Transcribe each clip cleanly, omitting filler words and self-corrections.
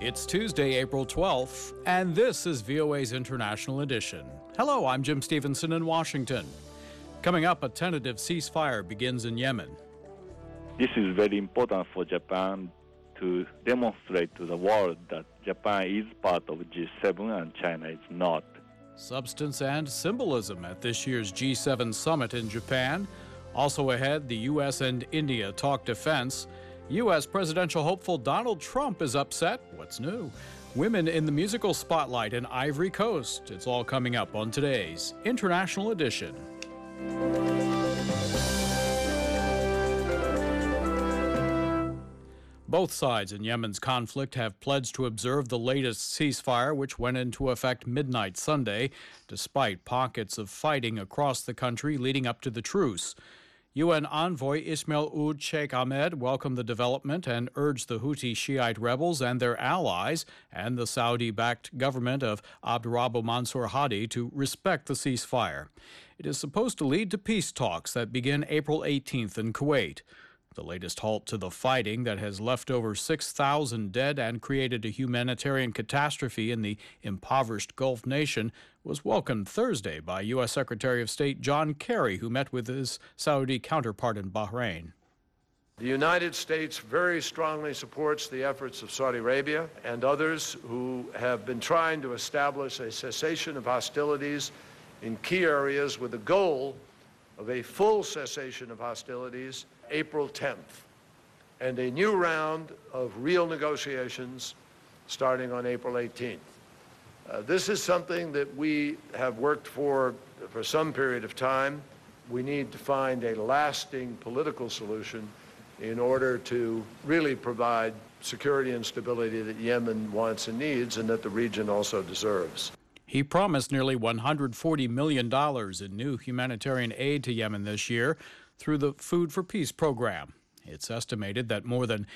It's Tuesday, April 12th, and this is VOA's International Edition. Hello, I'm Jim Stevenson in Washington. Coming up, a tentative ceasefire begins in Yemen. This is very important for Japan to demonstrate to the world that Japan is part of G7 and China is not. Substance and symbolism at this year's G7 summit in Japan. Also ahead, the U.S. and India talk defense. U.S. presidential hopeful Donald Trump is upset. What's new? Women in the musical spotlight in Ivory Coast. It's all coming up on today's International Edition. Both sides in Yemen's conflict have pledged to observe the latest ceasefire, which went into effect midnight Sunday, despite pockets of fighting across the country leading up to the truce. UN envoy Ismail Oud Sheikh Ahmed welcomed the development and urged the Houthi Shiite rebels and their allies and the Saudi-backed government of Abdurrahman Mansour Hadi to respect the ceasefire. It is supposed to lead to peace talks that begin April 18th in Kuwait. The latest halt to the fighting that has left over 6,000 dead and created a humanitarian catastrophe in the impoverished Gulf nation was welcomed Thursday by U.S. Secretary of State John Kerry, who met with his Saudi counterpart in Bahrain. The United States very strongly supports the efforts of Saudi Arabia and others who have been trying to establish a cessation of hostilities in key areas with the goal of a full cessation of hostilities April 10th, and a new round of real negotiations starting on April 18th. This is something that we have worked for some period of time. We need to find a lasting political solution in order to really provide security and stability that Yemen wants and needs and that the region also deserves. He promised nearly $140 million in new humanitarian aid to Yemen this year through the Food for Peace program. It's estimated that more than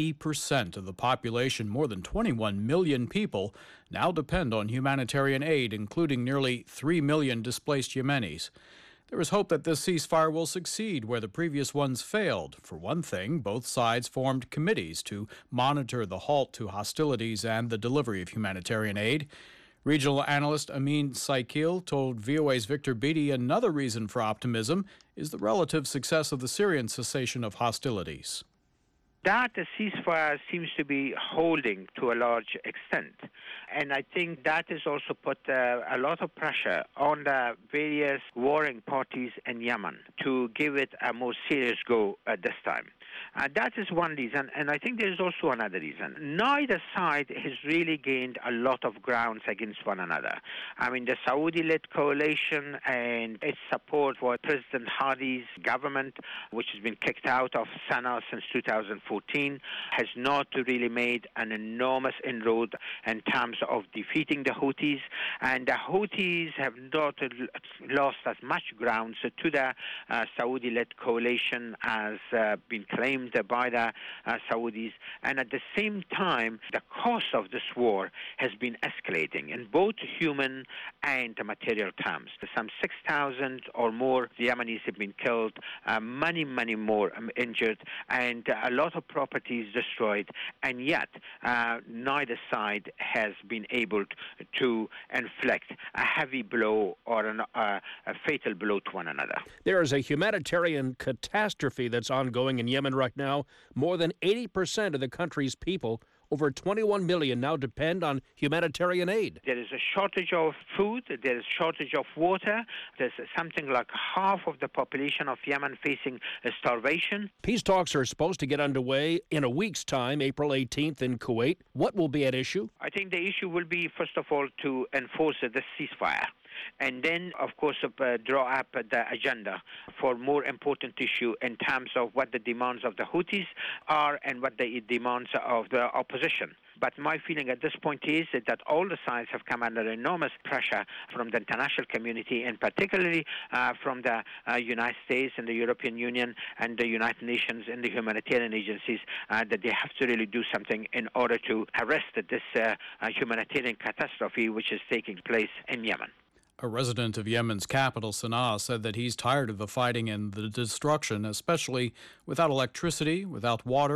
80% of the population, more than 21 million people, now depend on humanitarian aid, including nearly 3 million displaced Yemenis. There is hope that this ceasefire will succeed where the previous ones failed. For one thing, both sides formed committees to monitor the halt to hostilities and the delivery of humanitarian aid. Regional analyst Amin Saikil told VOA's Victor Beatty another reason for optimism is the relative success of the Syrian cessation of hostilities. That the ceasefire seems to be holding to a large extent. And I think that has also put a lot of pressure on the various warring parties in Yemen to give it a more serious go at this time. That is one reason, and I think there is also another reason. Neither side has really gained a lot of grounds against one another. I mean, the Saudi-led coalition and its support for President Hadi's government, which has been kicked out of Sana'a since 2014, has not really made an enormous inroad in terms of defeating the Houthis. And the Houthis have not lost as much grounds to the Saudi-led coalition as been claimed by the Saudis, and at the same time the cost of this war has been escalating in both human and material terms. Some 6,000 or more Yemenis have been killed, many more injured, and a lot of properties destroyed, and yet neither side has been able to inflict a heavy blow or a fatal blow to one another. There is a humanitarian catastrophe that's ongoing in Yemen right now. More than 80% of the country's people, over 21 million, now depend on humanitarian aid. There is a shortage of food, there is a shortage of water, there's something like half of the population of Yemen facing starvation. Peace talks are supposed to get underway in a week's time, April 18th in Kuwait. What will be at issue? I think the issue will be, first of all, to enforce the ceasefire. And then, of course, draw up the agenda for more important issue in terms of what the demands of the Houthis are and what the demands of the opposition. But my feeling at this point is that all the sides have come under enormous pressure from the international community, and particularly from the United States and the European Union and the United Nations and the humanitarian agencies, that they have to really do something in order to arrest this humanitarian catastrophe which is taking place in Yemen. A resident of Yemen's capital, Sana'a, said that he's tired of the fighting and the destruction, especially without electricity, without water,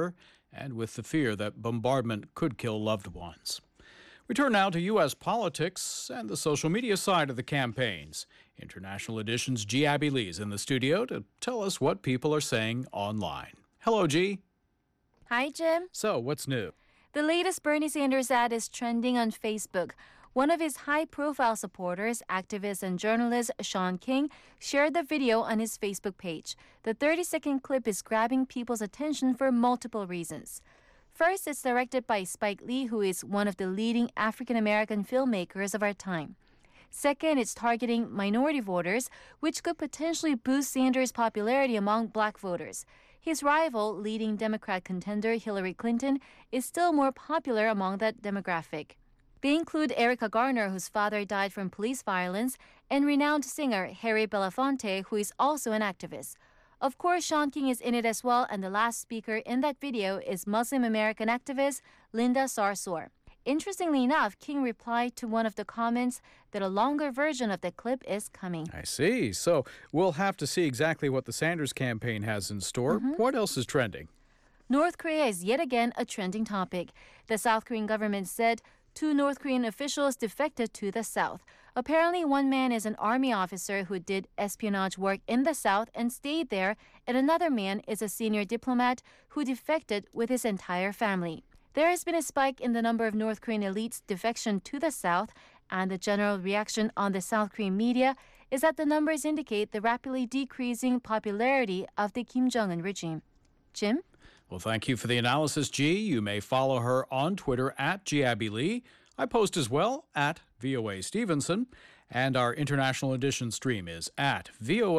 and with the fear that bombardment could kill loved ones. We turn now to U.S. politics and the social media side of the campaigns. International Edition's G. Abby Lee is in the studio to tell us what people are saying online. Hello, G. Hi, Jim. So, what's new? The latest Bernie Sanders ad is trending on Facebook. One of his high-profile supporters, activist and journalist Sean King, shared the video on his Facebook page. The 30-second clip is grabbing people's attention for multiple reasons. First, it's directed by Spike Lee, who is one of the leading African-American filmmakers of our time. Second, it's targeting minority voters, which could potentially boost Sanders' popularity among black voters. His rival, leading Democrat contender Hillary Clinton, is still more popular among that demographic. They include Erica Garner, whose father died from police violence, and renowned singer Harry Belafonte, who is also an activist. Of course, Sean King is in it as well, and the last speaker in that video is Muslim American activist Linda Sarsour. Interestingly enough, King replied to one of the comments that a longer version of the clip is coming. I see. So we'll have to see exactly what the Sanders campaign has in store. What else is trending? North Korea is yet again a trending topic. The South Korean government said 2 North Korean officials defected to the South. Apparently, one man is an army officer who did espionage work in the South and stayed there, and another man is a senior diplomat who defected with his entire family. There has been a spike in the number of North Korean elites' defection to the South, and the general reaction on the South Korean media is that the numbers indicate the rapidly decreasing popularity of the Kim Jong-un regime. Jim? Well, thank you for the analysis, G. You may follow her on Twitter at GAbbyLee. I post as well at VOA Stevenson, and our International Edition stream is at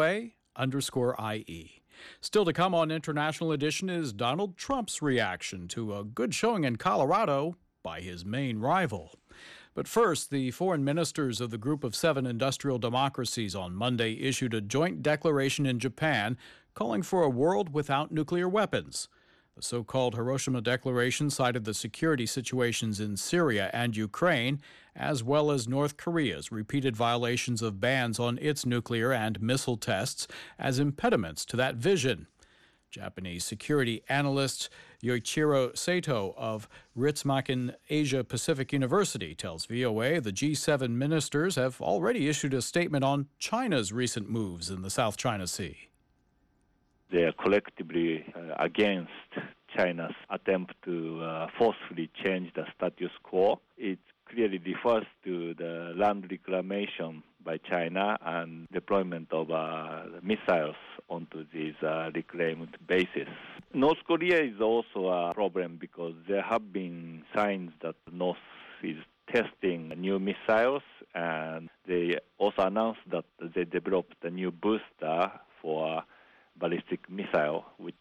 VOA_IE. Still to come on International Edition is Donald Trump's reaction to a good showing in Colorado by his main rival. But first, the foreign ministers of the Group of 7 industrial democracies on Monday issued a joint declaration in Japan calling for a world without nuclear weapons. The so-called Hiroshima Declaration cited the security situations in Syria and Ukraine, as well as North Korea's repeated violations of bans on its nuclear and missile tests as impediments to that vision. Japanese security analyst Yoichiro Sato of Ritsumeikan Asia Pacific University tells VOA the G7 ministers have already issued a statement on China's recent moves in the South China Sea. They are collectively against China's attempt to forcefully change the status quo. It clearly refers to the land reclamation by China and deployment of missiles onto these reclaimed bases. North Korea is also a problem because there have been signs that the North is testing new missiles, and they also announced that they developed a new booster for ballistic missile, which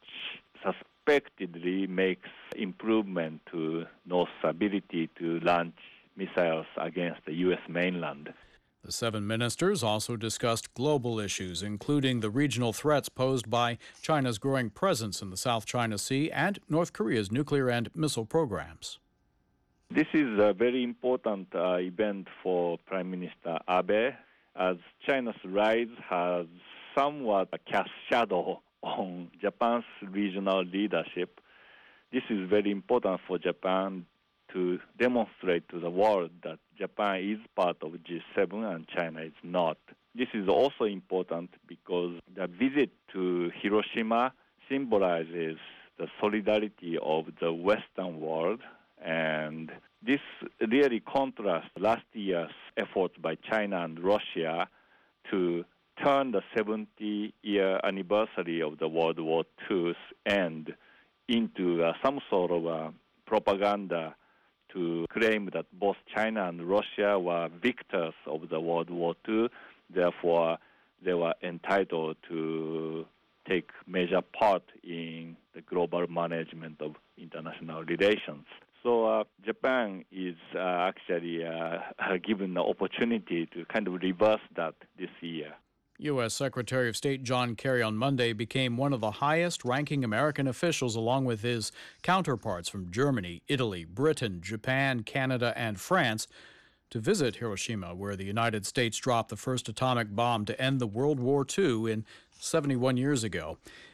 suspectedly makes improvement to North's ability to launch missiles against the U.S. mainland. The 7 ministers also discussed global issues, including the regional threats posed by China's growing presence in the South China Sea and North Korea's nuclear and missile programs. This is a very important event for Prime Minister Abe, as China's rise has somewhat cast shadow on Japan's regional leadership. This is very important for Japan to demonstrate to the world that Japan is part of G7 and China is not. This is also important because the visit to Hiroshima symbolizes the solidarity of the Western world, and this really contrasts last year's efforts by China and Russia to turn the 70-year anniversary of the World War II's end into some sort of propaganda to claim that both China and Russia were victors of the World War II. Therefore, they were entitled to take major part in the global management of international relations. So Japan is actually given the opportunity to kind of reverse that this year. U.S. Secretary of State John Kerry on Monday became one of the highest-ranking American officials, along with his counterparts from Germany, Italy, Britain, Japan, Canada, and France, to visit Hiroshima, where the United States dropped the first atomic bomb to end the World War II in 71 years ago.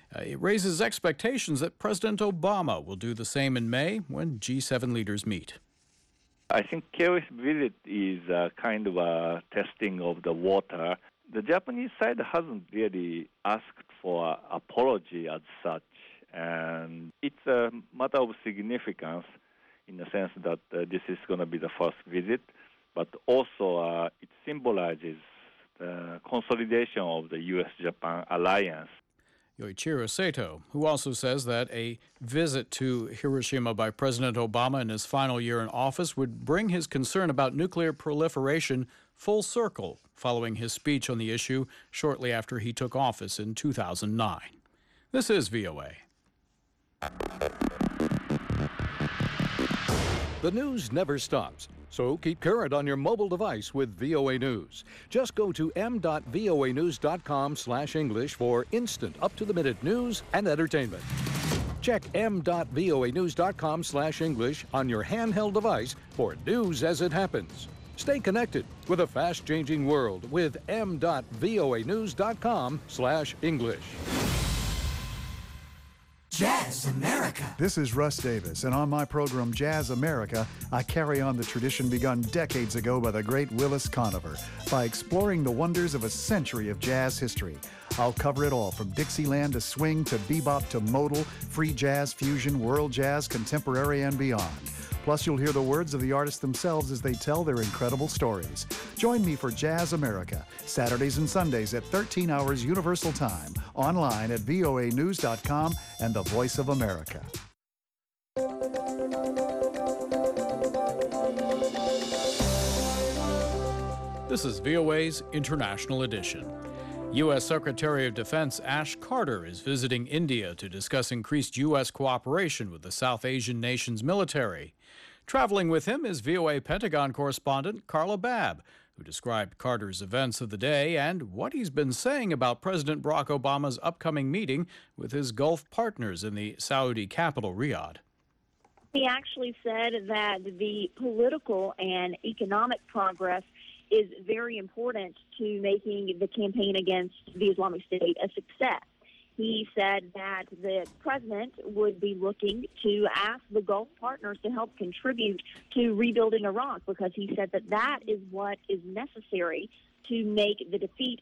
It raises expectations that President Obama will do the same in May when G7 leaders meet. I think Kerry's visit is kind of a testing of the water. The Japanese side hasn't really asked for an apology as such, and it's a matter of significance in the sense that this is going to be the first visit, but also it symbolizes the consolidation of the U.S.-Japan alliance. Yoichiro Sato, who also says that a visit to Hiroshima by President Obama in his final year in office would bring his concern about nuclear proliferation full circle following his speech on the issue shortly after he took office in 2009. This is VOA. The news never stops, so keep current on your mobile device with VOA News. Just go to m.voanews.com/English for instant, up-to-the-minute news and entertainment. Check m.voanews.com/English on your handheld device for news as it happens. Stay connected with a fast-changing world with m.voanews.com/English. Jazz America. This is Russ Davis, and on my program Jazz America, I carry on the tradition begun decades ago by the great Willis Conover by exploring the wonders of a century of jazz history. I'll cover it all from Dixieland to swing to bebop to modal, free jazz, fusion, world jazz, contemporary, and beyond. Plus, you'll hear the words of the artists themselves as they tell their incredible stories. Join me for Jazz America, Saturdays and Sundays at 13 hours Universal Time, online at voanews.com and the Voice of America. This is VOA's International Edition. U.S. Secretary of Defense Ash Carter is visiting India to discuss increased U.S. cooperation with the South Asian nation's military. Traveling with him is VOA Pentagon correspondent Carla Babb, who described Carter's events of the day and what he's been saying about President Barack Obama's upcoming meeting with his Gulf partners in the Saudi capital, Riyadh. He actually said that the political and economic progress is very important to making the campaign against the Islamic State a success. He said that the president would be looking to ask the Gulf partners to help contribute to rebuilding Iraq, because he said that that is what is necessary to make the defeat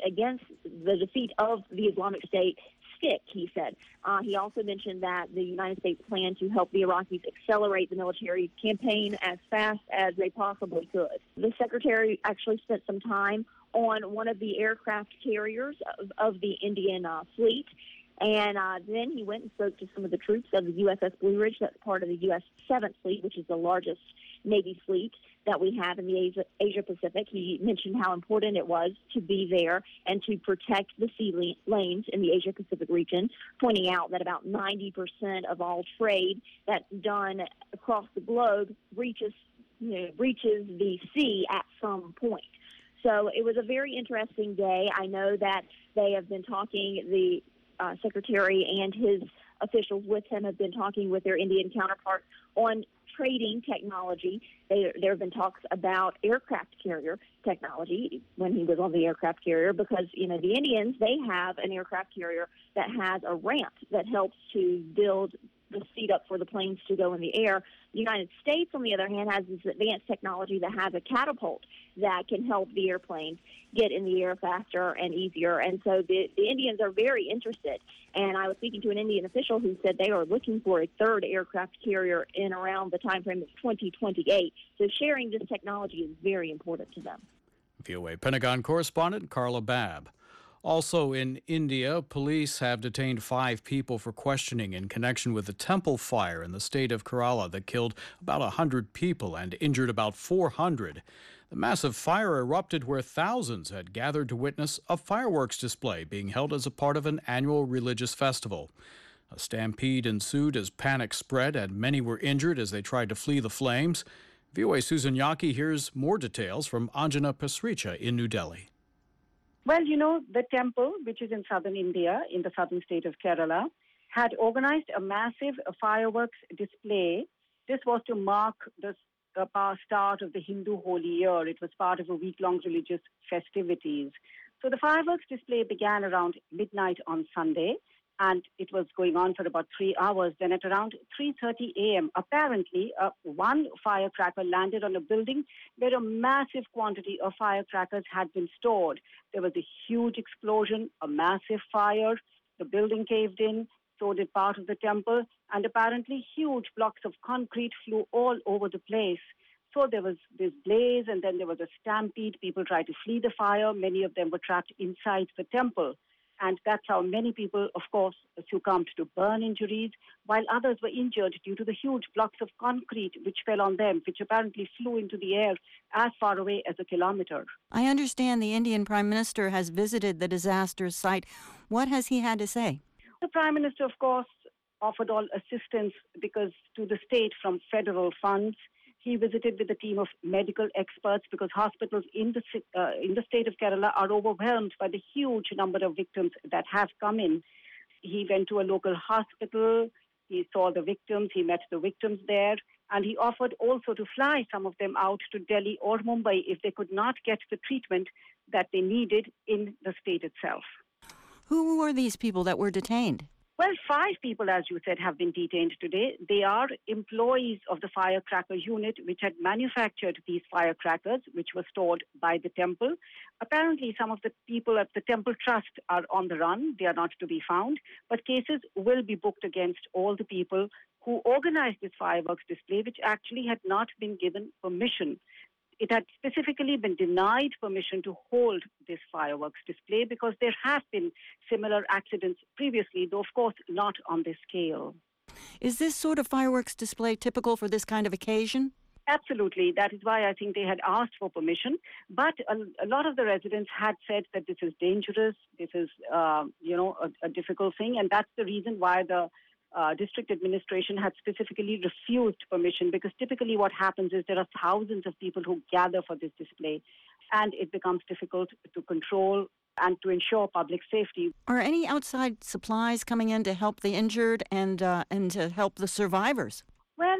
of the Islamic State stick, he said. He also mentioned that the United States planned to help the Iraqis accelerate the military campaign as fast as they possibly could. The secretary actually spent some time on one of the aircraft carriers of the Indian fleet, and then he went and spoke to some of the troops of the USS Blue Ridge. That's part of the U.S. 7th Fleet, which is the largest Navy fleet that we have in the Asia Pacific. He mentioned how important it was to be there and to protect the sea lanes in the Asia Pacific region, pointing out that about 90% of all trade that's done across the globe reaches the sea at some point. So it was a very interesting day. I know that they have been talking, the secretary and his officials with him have been talking with their Indian counterparts on trading technology. There have been talks about aircraft carrier technology when he was on the aircraft carrier, because, the Indians, they have an aircraft carrier that has a ramp that helps to build the seat up for the planes to go in the air. The United States, on the other hand, has this advanced technology that has a catapult that can help the airplanes get in the air faster and easier. And so the Indians are very interested. And I was speaking to an Indian official who said they are looking for a third aircraft carrier in around the time frame of 2028. So sharing this technology is very important to them. VOA Pentagon correspondent Carla Babb. Also in India, police have detained 5 people for questioning in connection with the temple fire in the state of Kerala that killed about 100 people and injured about 400. The massive fire erupted where thousands had gathered to witness a fireworks display being held as a part of an annual religious festival. A stampede ensued as panic spread, and many were injured as they tried to flee the flames. VOA's Susan Yaki hears more details from Anjana Pasricha in New Delhi. Well, the temple, which is in southern India, in the southern state of Kerala, had organized a massive fireworks display. This was to mark the start of the Hindu Holy Year. It was part of a week-long religious festivities. So the fireworks display began around midnight on Sunday. and it was going on for about 3 hours. Then at around 3:30 a.m., apparently one firecracker landed on a building where a massive quantity of firecrackers had been stored. There was a huge explosion, a massive fire. The building caved in, so did part of the temple, and apparently huge blocks of concrete flew all over the place. So there was this blaze, and then there was a stampede. People tried to flee the fire. Many of them were trapped inside the temple. And that's how many people, of course, succumbed to burn injuries, while others were injured due to the huge blocks of concrete which fell on them, which apparently flew into the air as far away as a kilometer. I understand the Indian Prime Minister has visited the disaster site. What has he had to say? The Prime Minister, of course, offered all assistance because to the state from federal funds. He visited with a team of medical experts because hospitals in the state of Kerala are overwhelmed by the huge number of victims that have come in. He went to a local hospital. He saw the victims. He met the victims there. And he offered also to fly some of them out to Delhi or Mumbai if they could not get the treatment that they needed in the state itself. Who were these people that were detained? Well, 5 people, as you said, have been detained today. They are employees of the firecracker unit, which had manufactured these firecrackers, which were stored by the temple. Apparently, some of the people at the temple trust are on the run. They are not to be found. But cases will be booked against all the people who organized this fireworks display, which actually had not been given permission. It had specifically been denied permission to hold this fireworks display because there have been similar accidents previously, though of course not on this scale. Is this sort of fireworks display typical for this kind of occasion? Absolutely. That is why I think they had asked for permission. But a lot of the residents had said that this is dangerous, this is, a difficult thing. And that's the reason why the district administration had specifically refused permission, because typically what happens is there are thousands of people who gather for this display, and it becomes difficult to control and to ensure public safety. Are any outside supplies coming in to help the injured and to help the survivors? Well,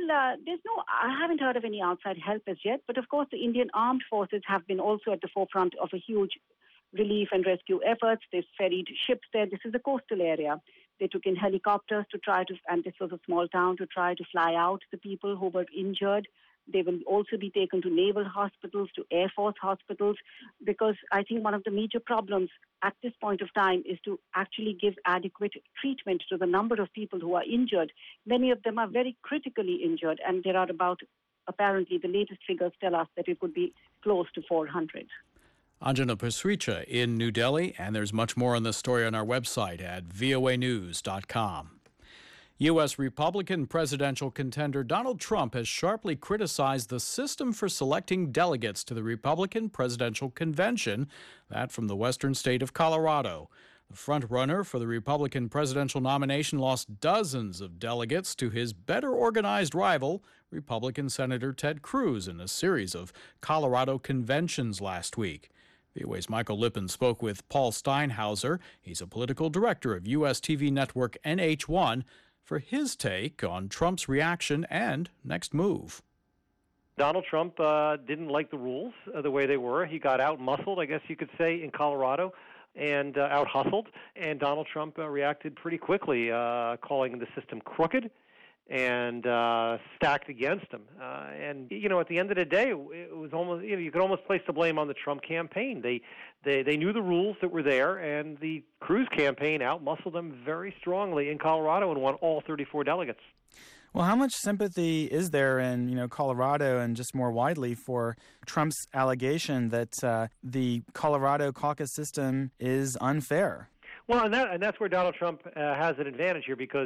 I haven't heard of any outside help as yet, but of course the Indian Armed Forces have been also at the forefront of a huge relief and rescue efforts. They've ferried ships there. This is a coastal area. They took in helicopters to try to, and this was a small town, to try to fly out the people who were injured. They will also be taken to naval hospitals, to Air Force hospitals, because I think one of the major problems at this point of time is to actually give adequate treatment to the number of people who are injured. Many of them are very critically injured, and there are apparently the latest figures tell us that it could be close to 400. Anjana Pasricha in New Delhi, and there's much more on this story on our website at voanews.com. U.S. Republican presidential contender Donald Trump has sharply criticized the system for selecting delegates to the Republican presidential convention, that from the western state of Colorado. The frontrunner for the Republican presidential nomination lost dozens of delegates to his better-organized rival, Republican Senator Ted Cruz, in a series of Colorado conventions last week. VOA's Michael Lippin spoke with Paul Steinhauser. He's a political director of U.S. TV network NH1 for his take on Trump's reaction and next move. Donald Trump didn't like the rules the way they were. He got out-muscled, I guess you could say, in Colorado, and out-hustled. And Donald Trump reacted pretty quickly, calling the system crooked and stacked against him. And at the end of the day, it was almost, you could almost place the blame on the Trump campaign. They knew the rules that were there, and the Cruz campaign outmuscled them very strongly in Colorado and won all 34 delegates. Well, how much sympathy is there in, Colorado and just more widely for Trump's allegation that the Colorado caucus system is unfair? Well, and that's where Donald Trump has an advantage here, because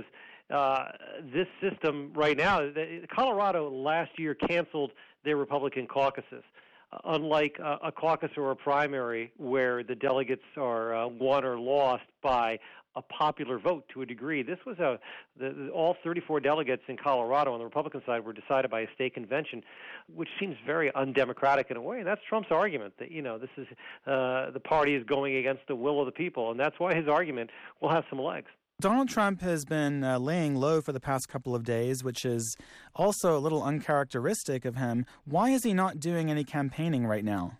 this system right now, Colorado last year canceled their Republican caucuses. Unlike a caucus or a primary where the delegates are won or lost by a popular vote to a degree, this was all 34 delegates in Colorado on the Republican side were decided by a state convention, which seems very undemocratic in a way. And that's Trump's argument that, this is the party is going against the will of the people, and that's why his argument will have some legs. Donald Trump has been laying low for the past couple of days, which is also a little uncharacteristic of him. Why is he not doing any campaigning right now?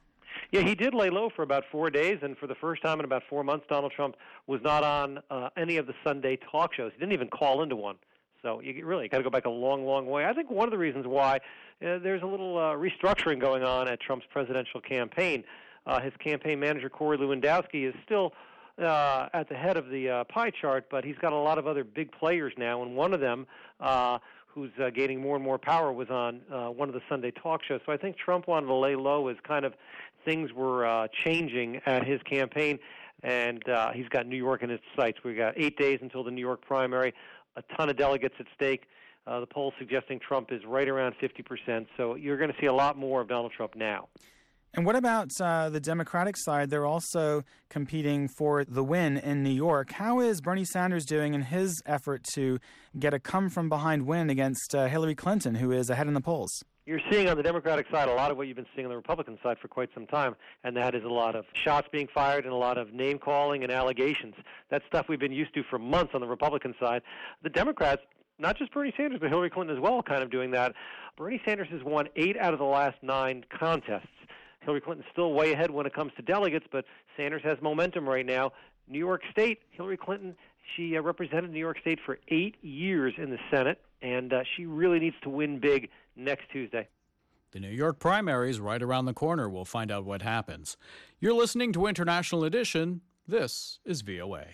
Yeah, he did lay low for about 4 days, and for the first time in about 4 months, Donald Trump was not on any of the Sunday talk shows. He didn't even call into one. So you really got to go back a long, long way. I think one of the reasons why there's a little restructuring going on at Trump's presidential campaign. His campaign manager, Corey Lewandowski, is still at the head of the pie chart, but he's got a lot of other big players now, and one of them, who's gaining more and more power, was on one of the Sunday talk shows. So I think Trump wanted to lay low as kind of things were changing at his campaign, and he's got New York in his sights. We've got 8 days until the New York primary, a ton of delegates at stake. The polls suggesting Trump is right around 50%, so you're going to see a lot more of Donald Trump now. And what about the Democratic side? They're also competing for the win in New York. How is Bernie Sanders doing in his effort to get a come-from-behind win against Hillary Clinton, who is ahead in the polls? You're seeing on the Democratic side a lot of what you've been seeing on the Republican side for quite some time, and that is a lot of shots being fired and a lot of name-calling and allegations. That's stuff we've been used to for months on the Republican side. The Democrats, not just Bernie Sanders, but Hillary Clinton as well, kind of doing that. Bernie Sanders has won 8 out of the last 9 contests. Hillary Clinton's still way ahead when it comes to delegates, but Sanders has momentum right now. New York State, Hillary Clinton, she represented New York State for 8 years in the Senate, and she really needs to win big next Tuesday. The New York primary is right around the corner. We'll find out what happens. You're listening to International Edition. This is VOA.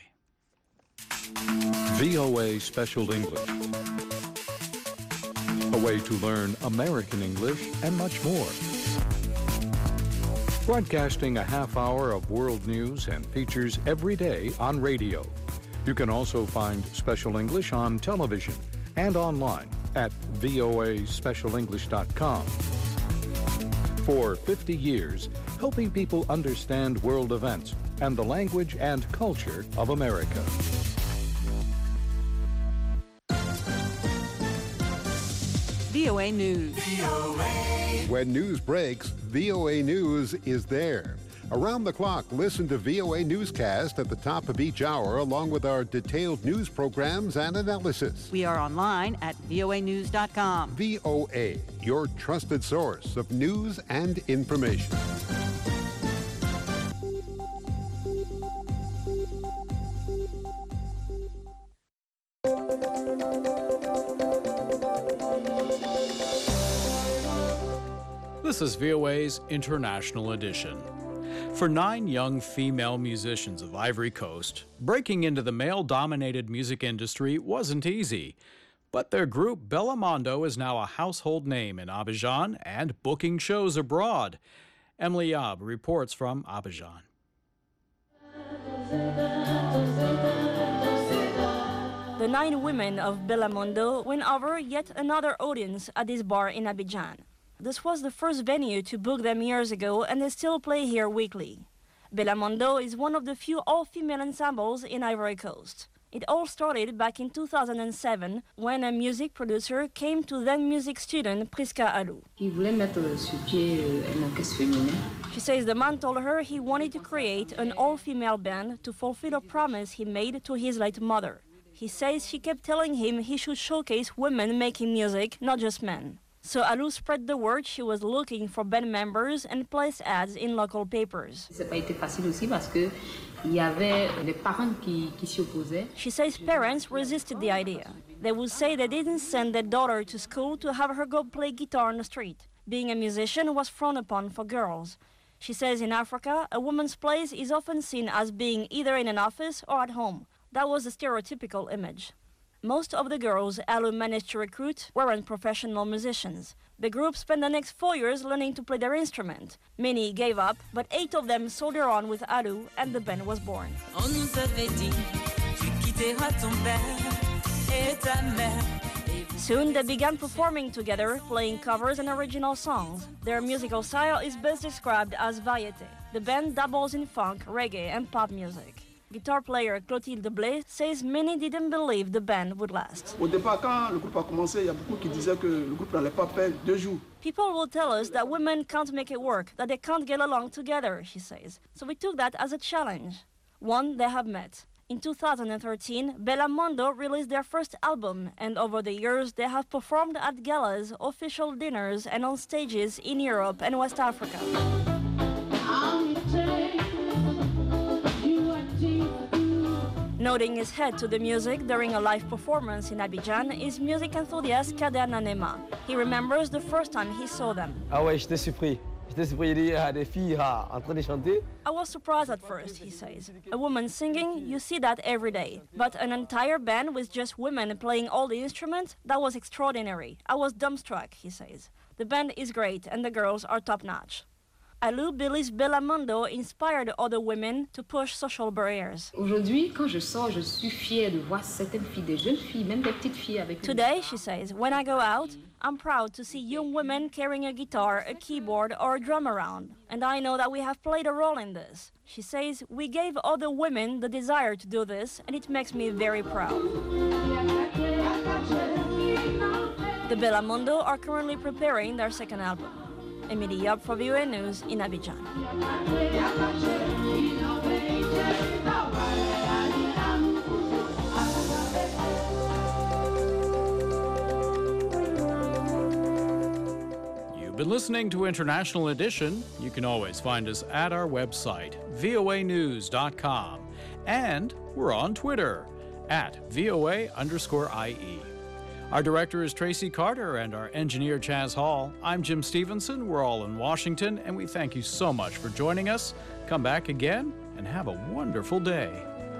VOA Special English. A way to learn American English and much more. Broadcasting a half hour of world news and features every day on radio. You can also find Special English on television and online at voaspecialenglish.com. For 50 years, helping people understand world events and the language and culture of America. VOA News. When news breaks, VOA News is there. Around the clock, listen to VOA Newscast at the top of each hour, along with our detailed news programs and analysis. We are online at voanews.com. VOA, your trusted source of news and information. This is VOA's International Edition. For 9 young female musicians of Ivory Coast, breaking into the male-dominated music industry wasn't easy. But their group Bellamondo is now a household name in Abidjan and booking shows abroad. Emily Yab reports from Abidjan. The 9 women of Bellamondo win over yet another audience at this bar in Abidjan. This was the first venue to book them years ago, and they still play here weekly. Bellamondo is one of the few all-female ensembles in Ivory Coast. It all started back in 2007 when a music producer came to then music student Priska Alou. She says the man told her he wanted to create an all-female band to fulfill a promise he made to his late mother. He says she kept telling him he should showcase women making music, not just men. So Alou spread the word she was looking for band members and placed ads in local papers. She says parents resisted the idea. They would say they didn't send their daughter to school to have her go play guitar on the street. Being a musician was frowned upon for girls. She says in Africa, a woman's place is often seen as being either in an office or at home. That was a stereotypical image. Most of the girls Alou managed to recruit weren't professional musicians. The group spent the next 4 years learning to play their instrument. Many gave up, but 8 of them soldiered on with Alou, and the band was born. Soon they began performing together, playing covers and original songs. Their musical style is best described as variété. The band dabbles in funk, reggae, and pop music. Guitar player Clotilde Blais says many didn't believe the band would last. People will tell us that women can't make it work, that they can't get along together, she says. So we took that as a challenge, one they have met. In 2013, Bellamondo released their first album, and over the years they have performed at galas, official dinners, and on stages in Europe and West Africa. Nodding his head to the music during a live performance in Abidjan is music enthusiast Kader Nanema. He remembers the first time he saw them. Ah ouais, j'étais surpris. J'étais surpris, il y a des filles en train de chanter. I was surprised at first, he says. A woman singing, you see that every day. But an entire band with just women playing all the instruments, that was extraordinary. I was dumbstruck, he says. The band is great and the girls are top-notch. Alou Billy's Bellamondo inspired other women to push social barriers. Aujourd'hui, quand je sors, je suis fière de voir certaines filles, des jeunes filles, même des petites filles avec. Today, she says, when I go out, I'm proud to see young women carrying a guitar, a keyboard, or a drum around. And I know that we have played a role in this. She says, we gave other women the desire to do this, and it makes me very proud. The Bellamondo are currently preparing their second album. Emilie Yob for VOA News in Abidjan. You've been listening to International Edition. You can always find us at our website, voanews.com. And we're on Twitter, at @VOA_IE. Our director is Tracy Carter and our engineer Chaz Hall. I'm Jim Stevenson. We're all in Washington, and we thank you so much for joining us. Come back again and have a wonderful day.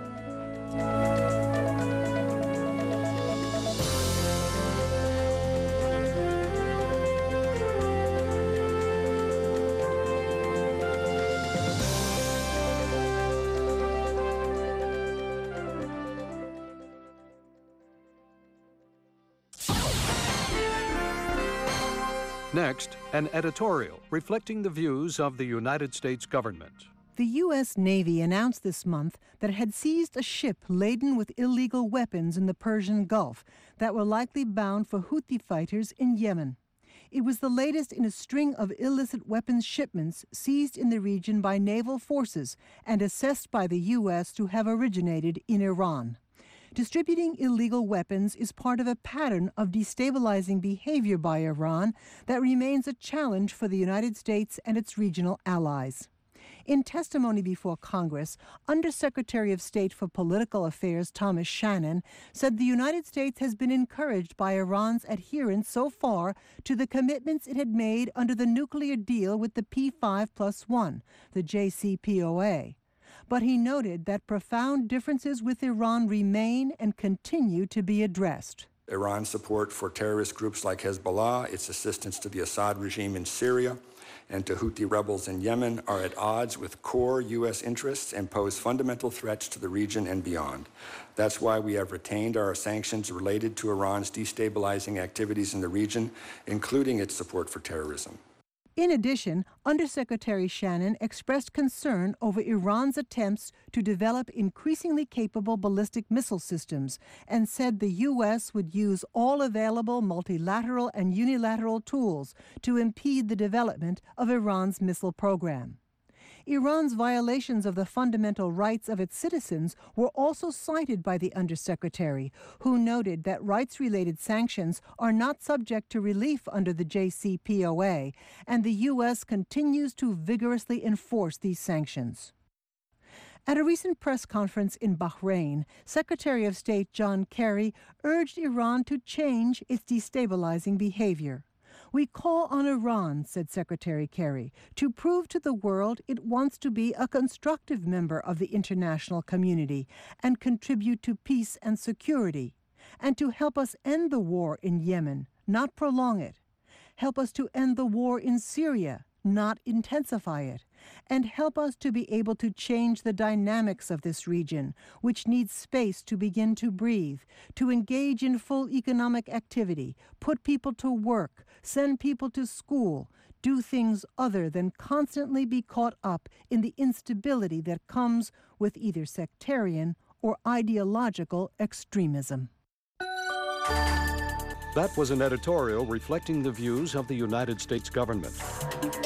Next, an editorial reflecting the views of the United States government. The U.S. Navy announced this month that it had seized a ship laden with illegal weapons in the Persian Gulf that were likely bound for Houthi fighters in Yemen. It was the latest in a string of illicit weapons shipments seized in the region by naval forces and assessed by the U.S. to have originated in Iran. Distributing illegal weapons is part of a pattern of destabilizing behavior by Iran that remains a challenge for the United States and its regional allies. In testimony before Congress, Undersecretary of State for Political Affairs Thomas Shannon said the United States has been encouraged by Iran's adherence so far to the commitments it had made under the nuclear deal with the P5+1, the JCPOA. But he noted that profound differences with Iran remain and continue to be addressed. Iran's support for terrorist groups like Hezbollah, its assistance to the Assad regime in Syria, and to Houthi rebels in Yemen are at odds with core U.S. interests and pose fundamental threats to the region and beyond. That's why we have retained our sanctions related to Iran's destabilizing activities in the region, including its support for terrorism. In addition, Undersecretary Shannon expressed concern over Iran's attempts to develop increasingly capable ballistic missile systems and said the U.S. would use all available multilateral and unilateral tools to impede the development of Iran's missile program. Iran's violations of the fundamental rights of its citizens were also cited by the Undersecretary, who noted that rights-related sanctions are not subject to relief under the JCPOA, and the U.S. continues to vigorously enforce these sanctions. At a recent press conference in Bahrain, Secretary of State John Kerry urged Iran to change its destabilizing behavior. We call on Iran, said Secretary Kerry, to prove to the world it wants to be a constructive member of the international community and contribute to peace and security, and to help us end the war in Yemen, not prolong it, help us to end the war in Syria, not intensify it, and help us to be able to change the dynamics of this region, which needs space to begin to breathe, to engage in full economic activity, put people to work, send people to school, do things other than constantly be caught up in the instability that comes with either sectarian or ideological extremism. That was an editorial reflecting the views of the United States government.